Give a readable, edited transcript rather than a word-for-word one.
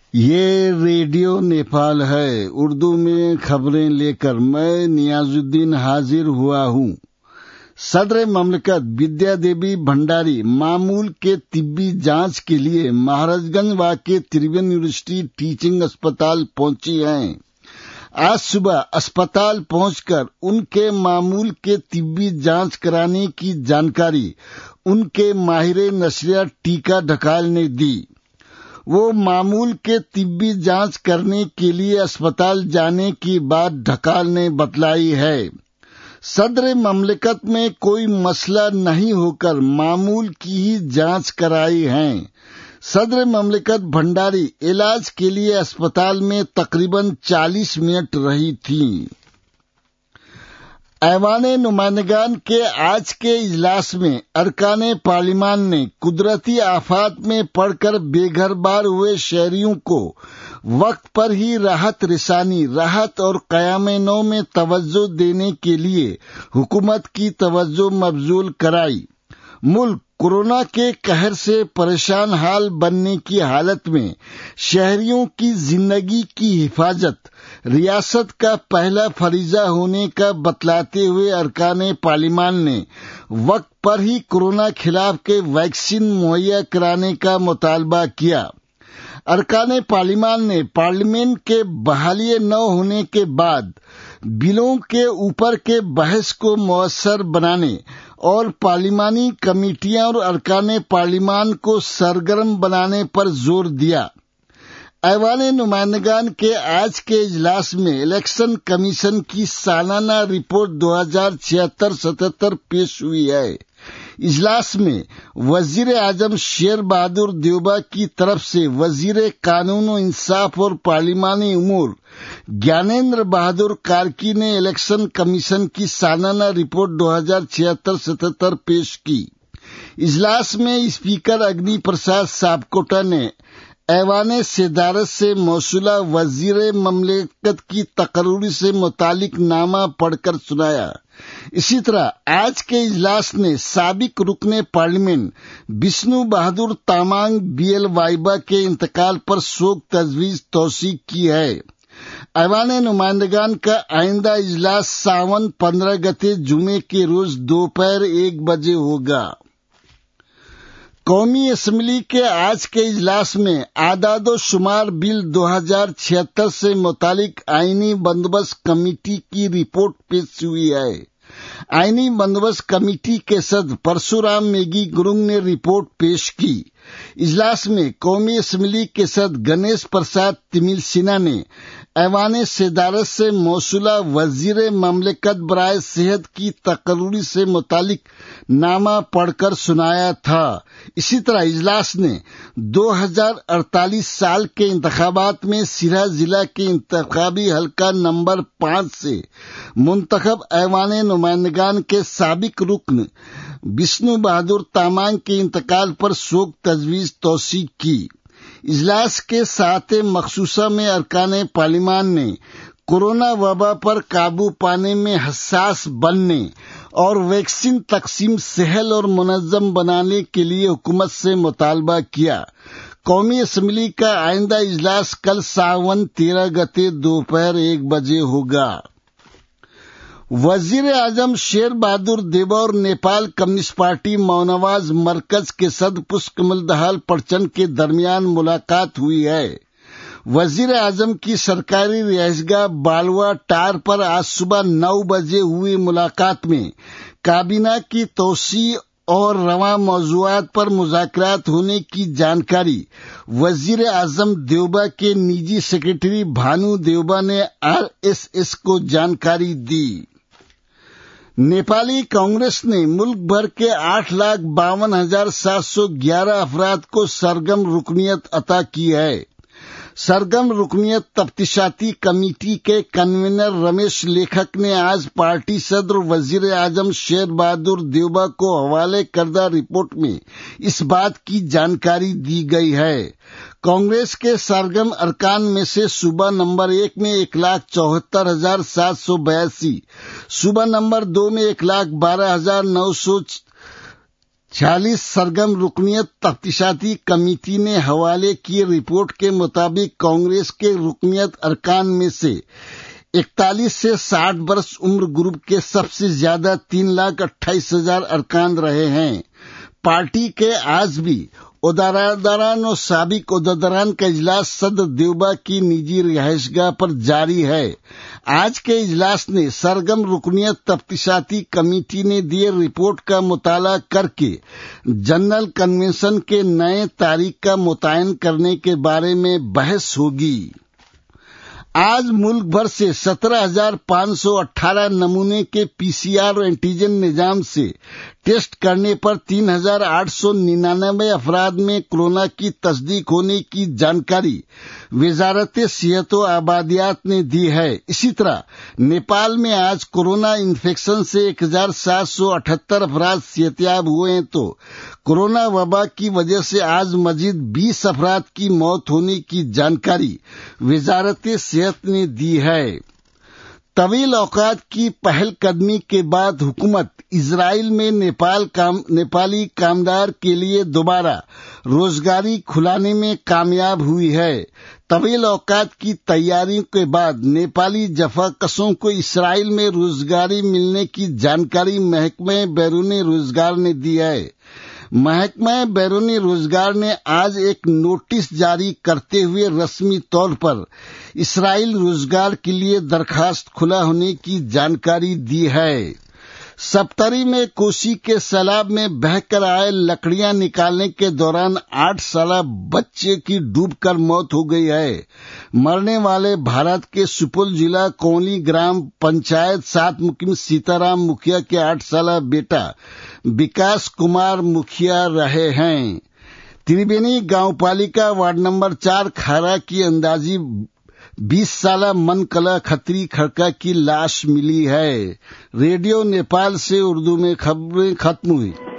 یہ ریڈیو نیپال ہے، اردو میں خبریں لے کر میں نیاز الدین حاضر ہوا ہوں۔ صدر مملکت ودیا دیوی بھنڈاری معمول کے طبی جانچ کے لیے مہاراج گنج واقع تریون یونیورسٹی ٹیچنگ اسپتال پہنچی ہیں۔ آج صبح اسپتال پہنچ کر ان کے معمول کے طبی جانچ کرانے کی جانکاری ان کے ماہر نشریات ٹیکا ڈھکال نے دی۔ وہ معمول کے طبی جانچ کرنے کے لیے اسپتال جانے کی بات ڈھکال نے بتلائی ہے۔ صدر مملکت میں کوئی مسئلہ نہیں ہو کر معمول کی ہی جانچ کرائی ہے۔ صدر مملکت بھنڈاری علاج کے لیے اسپتال میں تقریباً 40 منٹ رہی تھیں۔ ایوان نمائندگان کے آج کے اجلاس میں ارکان پارلیمان نے قدرتی آفات میں پڑ کر بے گھر بار ہوئے شہریوں کو وقت پر ہی راحت رسانی، راحت اور قیام نو میں توجہ دینے کے لیے حکومت کی توجہ مبذول کرائی۔ ملک کورونا کے قہر سے پریشان حال بننے کی حالت میں شہریوں کی زندگی کی حفاظت ریاست کا پہلا فریضہ ہونے کا بتلاتے ہوئے ارکان پارلیمان نے وقت پر ہی کورونا خلاف کے ویکسین مہیا کرانے کا مطالبہ کیا۔ ارکان پارلیمان نے پارلیمنٹ کے بحالی نہ ہونے کے بعد بلوں کے اوپر کے بحث کو مؤثر بنانے اور پارلیمانی کمیٹیاں اور ارکان پارلیمان کو سرگرم بنانے پر زور دیا۔ ایوان نمائندگان کے آج کے اجلاس میں الیکشن کمیشن کی سالانہ رپورٹ 2076-77 پیش ہوئی ہے۔ اجلاس میں وزیر اعظم شیر بہادر دیوبا کی طرف سے وزیر قانون و انصاف اور پارلیمانی امور گیانیندر بہادر کارکی نے الیکشن کمیشن کی سالانہ رپورٹ 2076-77 پیش کی۔ اجلاس میں اسپیکر اگنی پرساد سابکوٹا نے ایوان صدارت سے موصولہ وزیر مملکت کی تقرری سے متعلق نامہ پڑھ کر سنایا۔ اسی طرح آج کے اجلاس نے سابق رکن پارلیمنٹ بشنو بہادر تامانگ BL وائبا کے انتقال پر شوق تجویز توثیق کی ہے۔ ایوان نمائندگان کا آئندہ اجلاس ساون 15 گتے جمعے کے روز دوپہر 1 بجے ہوگا۔ قومی اسمبلی کے آج کے اجلاس میں اعداد و شمار بل 2076 سے متعلق آئینی بندوبست کمیٹی کی رپورٹ پیش ہوئی ہے۔ آئینی بندوبست کمیٹی کے صدر پرشورام میگھی گرونگ نے رپورٹ پیش کی۔ اجلاس میں قومی اسمبلی کے صدر گنیش پرساد تمل سنہا نے ایوان صدارت سے موصولہ وزیر مملکت برائے صحت کی تقرری سے متعلق نامہ پڑھ کر سنایا تھا۔ اسی طرح اجلاس نے 2048 سال کے انتخابات میں سرحا ضلع کے انتخابی حلقہ نمبر 5 سے منتخب ایوان نمائندگان کے سابق رکن بشنو بہادر تامانگ کے انتقال پر شوق تجویز توثیق کی۔ اجلاس کے ساعت مخصوصہ میں ارکان پارلیمان نے کورونا وبا پر قابو پانے میں حساس بننے اور ویکسین تقسیم سہل اور منظم بنانے کے لیے حکومت سے مطالبہ کیا۔ قومی اسمبلی کا آئندہ اجلاس کل ساون 13 گتے دوپہر 1 بجے ہوگا۔ وزیر اعظم شیر بہادر دیوبا اور نیپال کمیونسٹ پارٹی مونواز مرکز کے صدر پشپ کمل دہال پرچند کے درمیان ملاقات ہوئی ہے۔ وزیر اعظم کی سرکاری رہائش گاہ بالوا ٹار پر آج صبح 9 بجے ہوئی ملاقات میں کابینہ کی توسیع اور رواں موضوعات پر مذاکرات ہونے کی جانکاری وزیر اعظم دیوبا کے نجی سیکرٹری بھانو دیوبا نے RSS کو جانکاری دی۔ نیپالی کانگریس نے ملک بھر کے 8,52,711 افراد کو سرگرم رکنیت عطا کی ہے۔ سرگرم رکنیت تفتیشاتی کمیٹی کے کنوینر رمیش لیکھک نے آج پارٹی صدر وزیر اعظم شیر بہادر دیوبا کو حوالے کردہ رپورٹ میں اس بات کی جانکاری دی گئی ہے۔ کانگریس کے سرگرم ارکان میں سے صوبہ نمبر 1 میں 1,74,782، صوبہ نمبر 2 میں 1,12,900، 46 सरगम रुकनियत तफ्तीशाती कमेटी ने हवाले की रिपोर्ट के मुताबिक कांग्रेस के रुकनियत अरकान में से 41 से 60 वर्ष उम्र ग्रुप के सबसे ज्यादा 3,28,000 अरकान रहे हैं। पार्टी के आज भी उहदेदारान और साबिक उहदेदारान का इजलास सदर देवबा की निजी रिहाइशगाह पर जारी है। आज के इजलास ने सरगम रुकनियत तफ्तीशाती कमेटी ने दिए रिपोर्ट का मुताला करके जनरल कन्वेंशन के नए तारीख का मुतयन करने के बारे में बहस होगी। आज मुल्क भर से 17,518 नमूने के पीसीआर और एंटीजन निजाम से टेस्ट करने पर 3,899 अफराद में कोरोना की तस्दीक होने की जानकारी वजारत सेहत व आबादियात ने दी है। इसी तरह नेपाल में आज कोरोना इन्फेक्शन से 1,778 अफराद सेहतयाब हुए हैं, तो कोरोना वबा की वजह से आज मजीद 20 अफराद की मौत होने की जानकारी वजारत सेहत ने दी है। तवील औकात की पहल कदमी के बाद हुकूमत इजराइल में नेपाली कामदार के लिए दोबारा रोजगारी खुलाने में कामयाब हुई है। तवील औकात की तैयारियों के बाद नेपाली जफाकशों को इजराइल में रोजगारी मिलने की जानकारी महकमे बैरूनी रोजगार ने दी है। महकमा बैरूनी रोजगार ने आज एक नोटिस जारी करते हुए रस्मी तौर पर इस्राइल रोजगार के लिए दरखास्त खुला होने की जानकारी दी है। सप्तरी में कोसी के सैलाब में बहकर आए लकड़ियां निकालने के दौरान 8 साला बच्चे की डूबकर मौत हो गई है। मरने वाले भारत के सुपौल जिला कोली ग्राम पंचायत 7 मुकीम सीताराम मुखिया के 8 साला बेटा विकास कुमार मुखिया रहे हैं। त्रिवेणी गांव पालिका वार्ड नंबर 4 खारा की अंदाजी 20 साला मनकला खत्री खड़का की लाश मिली है। रेडियो नेपाल से उर्दू में खबरें खत्म हुई।